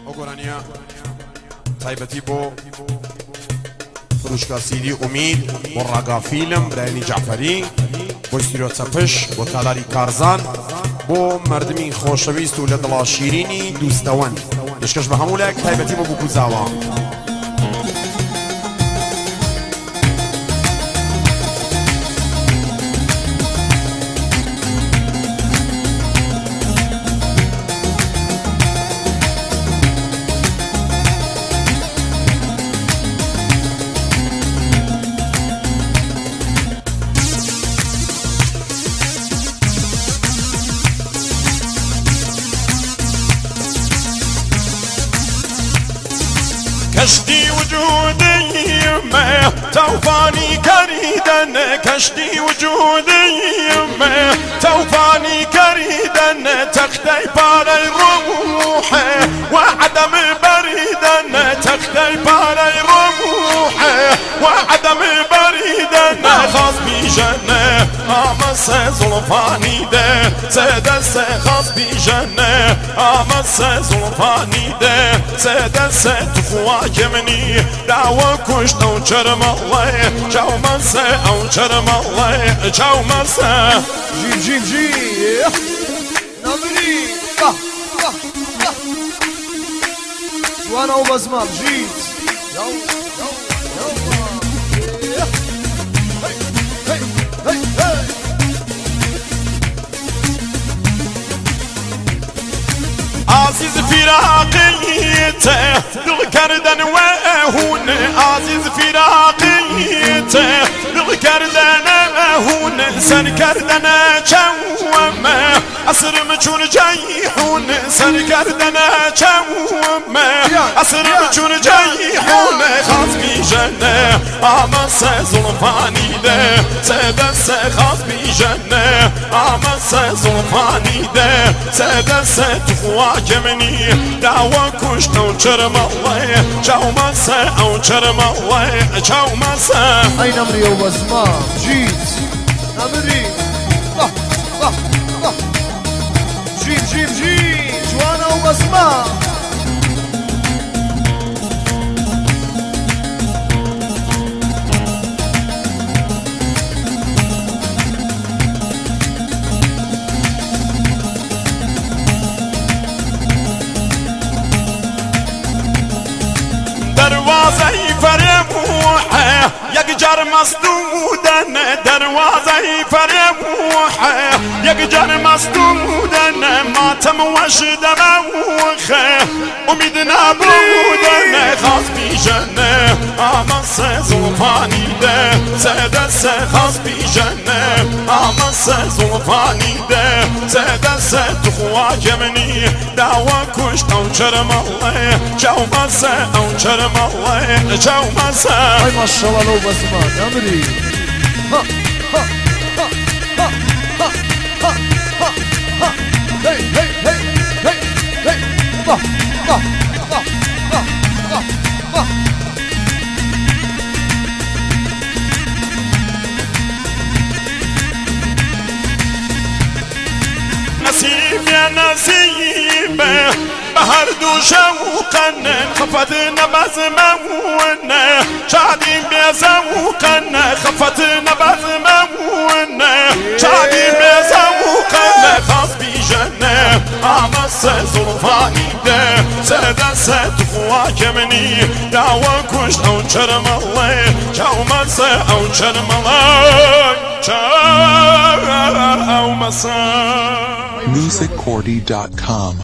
ئۆگۆرانیە تایبەتی بۆ فروشگا سیدی ئومید بۆ ڕاگا فیلم برایانی جعفەری بۆ ستیرۆ چەپش بۆ تالاری کارزان بۆ مردمی خۆشەویست و لە دڵا شیرینی دووستەوەن دشکەش بە هەموو لایەک تایبەتی بۆ بکوزاوە کشتی وجودیم توفانی کردن کشتی وجودیم توفانی کردن تختی پاره روح و عدم بریدن تختی پاره روح و عدم بریدن خاص بیژنه آمس زلفانی ده سه دست خاص بیژنه آمس زلفانی ده سه دست تخواک منی دعوة كشت او چرم الله چاو مسا او چرم الله چاو مسا جيب جيب جيب نظري وانا وبزمان جيت يو يو يو هي هي هي هي عزيز فراقيته دل کردن و هون عزيز فراقيته دل کردن و هون سر کردن چومه اسرم چون جیحون سر کردن چومه اسرم چون جیحون خاص بیژنه آمس زلفانی ده سه دست خاص بیژنه آمس زلفانی ده سه دست تخواک منی دعوة كشت او چرم الله چاو مسا او چرم الله چاو مسا اي نمري وبزمان جيت نمري جيب جيب جيب وانا وبزمان دروازه فرموحه یک جر مصدودن دروازه فرموحه یک جر مصدودن ماتم وشد موخه امید نبودن خاص بیژنه آمس زلفانی ده سه دست خاص بیژنه آمس زلفانی ده سه دست تخواک منی دعوة کشت او چرم الله چاو مسا او چرم الله چاو مسا اي ما شاء الله لو بزمان نمري ها ها ها ها ها ها ها ها هي هي هي هي هي ها ها ها ها ها ها نسيب يا نسيب بهر دو شوقن خفتنا بزمون شادي بزوقن خفتنا بزمون شادي بزوقن خاص بیژنه آمس زلفانی ده سه دست تخواک منی دعوة کشت او چرم الله چاو مسا او چرم الله چاو مسا musiccordy.com